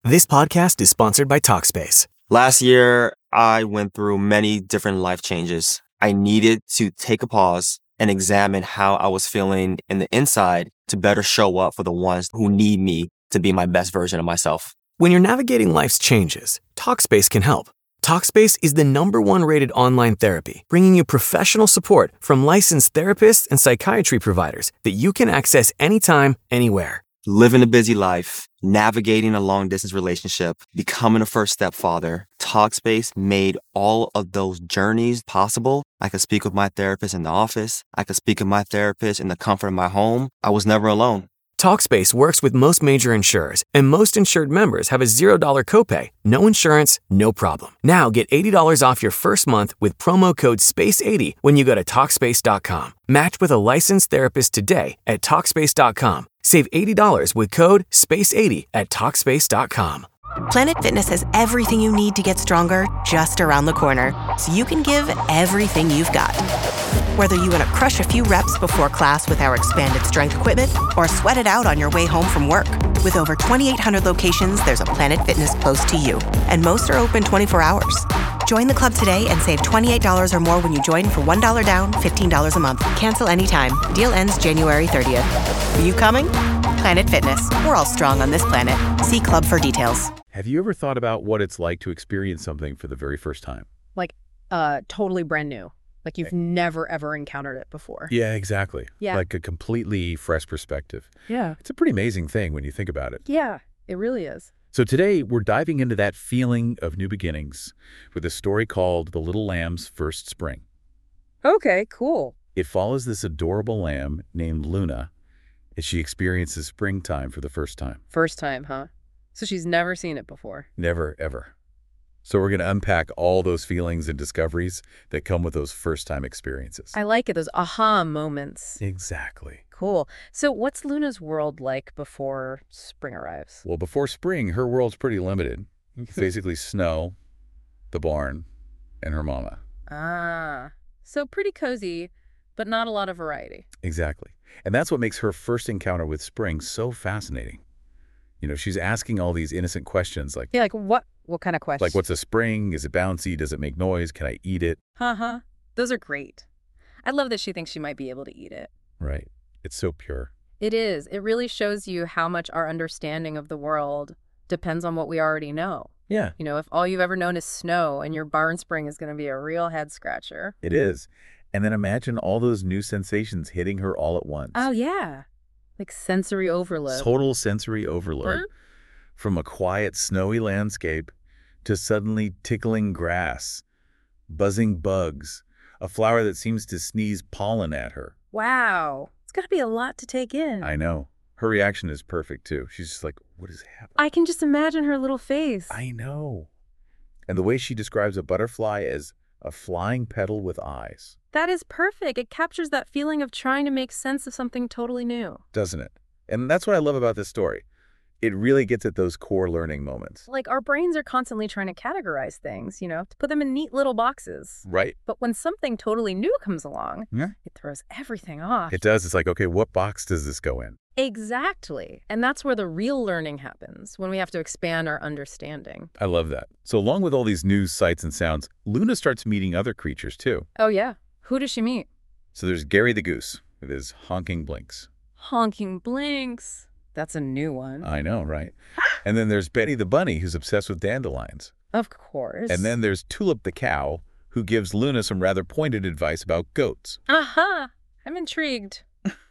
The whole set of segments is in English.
This podcast is sponsored by Talkspace. Last year, I went through many different life changes. I needed to take a pause and examine how I was feeling in the inside to better show up for the ones who need me to be my best version of myself. When you're navigating life's changes, Talkspace can help. Talkspace is the #1 rated online therapy, bringing you professional support from licensed therapists and psychiatry providers that you can access anytime, anywhere. Living a busy life, navigating a long-distance relationship, becoming a first-step father, Talkspace made all of those journeys possible. I could speak with my therapist in the office. I could speak with my therapist in the comfort of my home. I was never alone. Talkspace works with most major insurers, and most insured members have a $0 copay. No insurance, no problem. Now get $80 off your first month with promo code SPACE80 when you go to Talkspace.com. Match with a licensed therapist today at Talkspace.com. Save $80 with code SPACE80 at Talkspace.com. Planet Fitness has everything you need to get stronger just around the corner, so you can give everything you've got. Whether you want to crush a few reps before class with our expanded strength equipment or sweat it out on your way home from work. With over 2,800 locations, there's a Planet Fitness close to you, and most are open 24 hours. Join the club today and save $28 or more when you join for $1 down, $15 a month. Cancel anytime. Deal ends January 30th. Are you coming? Planet Fitness. We're all strong on this planet. See club for details. Have you ever thought about what it's like to experience something for the very first time? Like, totally brand new. Like you've never, ever encountered it before. Yeah, exactly. Yeah. Like a completely fresh perspective. Yeah. It's a pretty amazing thing when you think about it. Yeah, it really is. So today, we're diving into that feeling of new beginnings with a story called The Little Lamb's First Spring. Okay, cool. It follows this adorable lamb named Luna as she experiences springtime for the first time. First time, huh? So she's never seen it before. Never, ever. So we're going to unpack all those feelings and discoveries that come with those first-time experiences. I like it, those aha moments. Exactly. Cool. So what's Luna's world like before spring arrives? Well, before spring, her world's pretty limited. It's basically snow, the barn, and her mama. Ah, so pretty cozy, but not a lot of variety. Exactly. And that's what makes her first encounter with spring so fascinating. You know, she's asking all these innocent questions like, Yeah, like what kind of questions? like, what's a spring? Is it bouncy? Does it make noise? Can I eat it? Uh-huh. Those are great. I love that she thinks she might be able to eat it. Right. It's so pure. It is. It really shows you how much our understanding of the world depends on what we already know. Yeah, You know, if all you've ever known is snow and your barn spring is going to be a real head scratcher. it is. And then imagine all those new sensations hitting her all at once. Oh, yeah. Like sensory overload. Total sensory overload. Huh? From a quiet, snowy landscape to suddenly tickling grass, buzzing bugs, a flower that seems to sneeze pollen at her. Wow. It's got to be a lot to take in. I know. Her reaction is perfect, too. She's just like, what is happening? I can just imagine her little face. I know. And the way she describes a butterfly as a flying petal with eyes, That is perfect. It captures that feeling of trying to make sense of something totally new. doesn't it? And that's what I love about this story. It really gets at those core learning moments. Like our brains are constantly trying to categorize things, you know, to put them in neat little boxes. Right. But when something totally new comes along, Yeah. it throws everything off. It does. It's like, okay, what box does this go in? Exactly. And that's where the real learning happens, when we have to expand our understanding. I love that. So along with all these new sights and sounds, Luna starts meeting other creatures too. Oh, yeah. Who does she meet? So there's Gary the goose with his honking blinks. Honking Blinks. That's a new one. I know, right? And then there's Betty the bunny, who's obsessed with dandelions. Of course. And then there's Tulip the cow, who gives Luna some rather pointed advice about goats. Aha! I'm intrigued.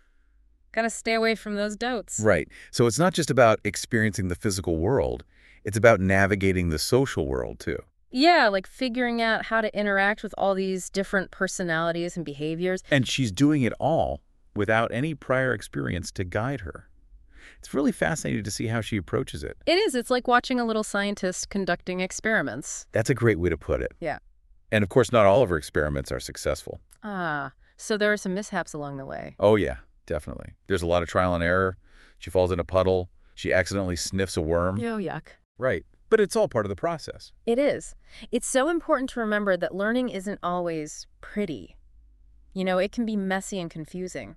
Gotta stay away from those dotes. Right. So it's not just about experiencing the physical world. It's about navigating the social world, too. Yeah, like figuring out how to interact with all these different personalities and behaviors. And she's doing it all without any prior experience to guide her. It's really fascinating to see how she approaches it. It is. It's like watching a little scientist conducting experiments. That's a great way to put it. Yeah. And of course, not all of her experiments are successful. Ah, so there are some mishaps along the way. Oh, yeah, definitely. There's a lot of trial and error. She falls in a puddle. She accidentally sniffs a worm. Yo, yuck. Right. But it's all part of the process. It is. It's so important to remember that learning isn't always pretty. You know, it can be messy and confusing.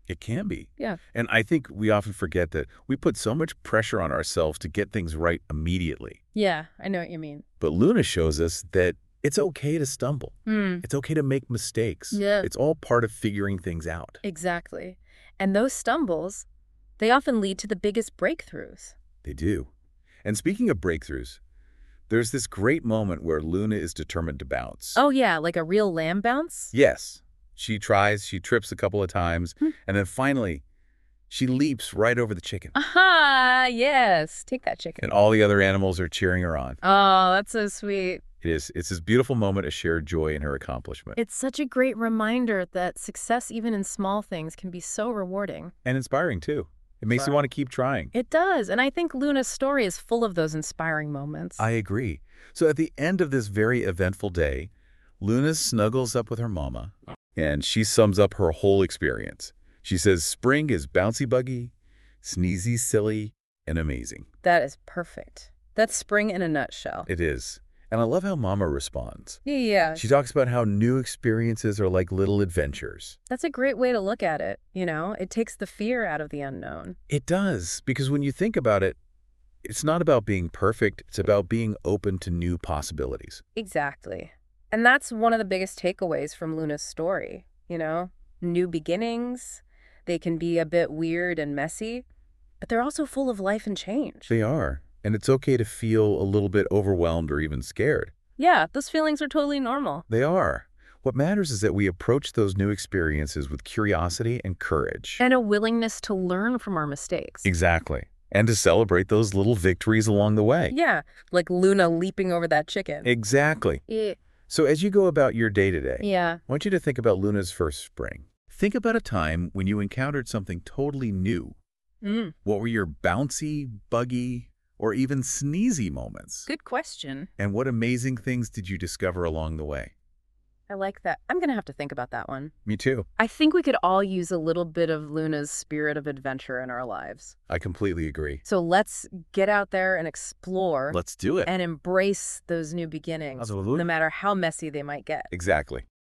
It can be. Yeah. And I think we often forget that we put so much pressure on ourselves to get things right immediately. Yeah, I know what you mean. But Luna shows us that it's okay to stumble. Hmm. It's okay to make mistakes. Yeah. It's all part of figuring things out. Exactly. And those stumbles, they often lead to the biggest breakthroughs. They do. And speaking of breakthroughs, there's this great moment where Luna is determined to bounce. Oh, yeah, like a real lamb bounce? Yes. She tries, she trips a couple of times, and then finally, she leaps right over the chicken. Aha, yes. Take that chicken. And all the other animals are cheering her on. Oh, that's so sweet. It is. It's this beautiful moment of shared joy in her accomplishment. It's such a great reminder that success, even in small things, can be so rewarding. And inspiring, too. It makes you want to keep trying. It does. And I think Luna's story is full of those inspiring moments. I agree. So at the end of this very eventful day, Luna snuggles up with her mama, and she sums up her whole experience. She says, spring is bouncy buggy, sneezy silly, and amazing. That is perfect. That's spring in a nutshell. It is. And I love how Mama responds. Yeah. She talks about how new experiences are like little adventures. That's a great way to look at it. You know, it takes the fear out of the unknown. It does, because when you think about it, it's not about being perfect. It's about being open to new possibilities. Exactly. And that's one of the biggest takeaways from Luna's story. You know, new beginnings, they can be a bit weird and messy, but they're also full of life and change. They are. And it's okay to feel a little bit overwhelmed or even scared. Yeah, those feelings are totally normal. They are. What matters is that we approach those new experiences with curiosity and courage. And a willingness to learn from our mistakes. Exactly. And to celebrate those little victories along the way. Yeah, like Luna leaping over that chicken. Exactly. Yeah. So as you go about your day today, Yeah. I want you to think about Luna's first spring. Think about a time when you encountered something totally new. What were your bouncy, buggy, or even sneezy moments? Good question. And what amazing things did you discover along the way? I like that. I'm going to have to think about that one. Me too. I think we could all use a little bit of Luna's spirit of adventure in our lives. I completely agree. So let's get out there and explore Let's do it. and embrace those new beginnings, Absolutely. no matter how messy they might get. Exactly.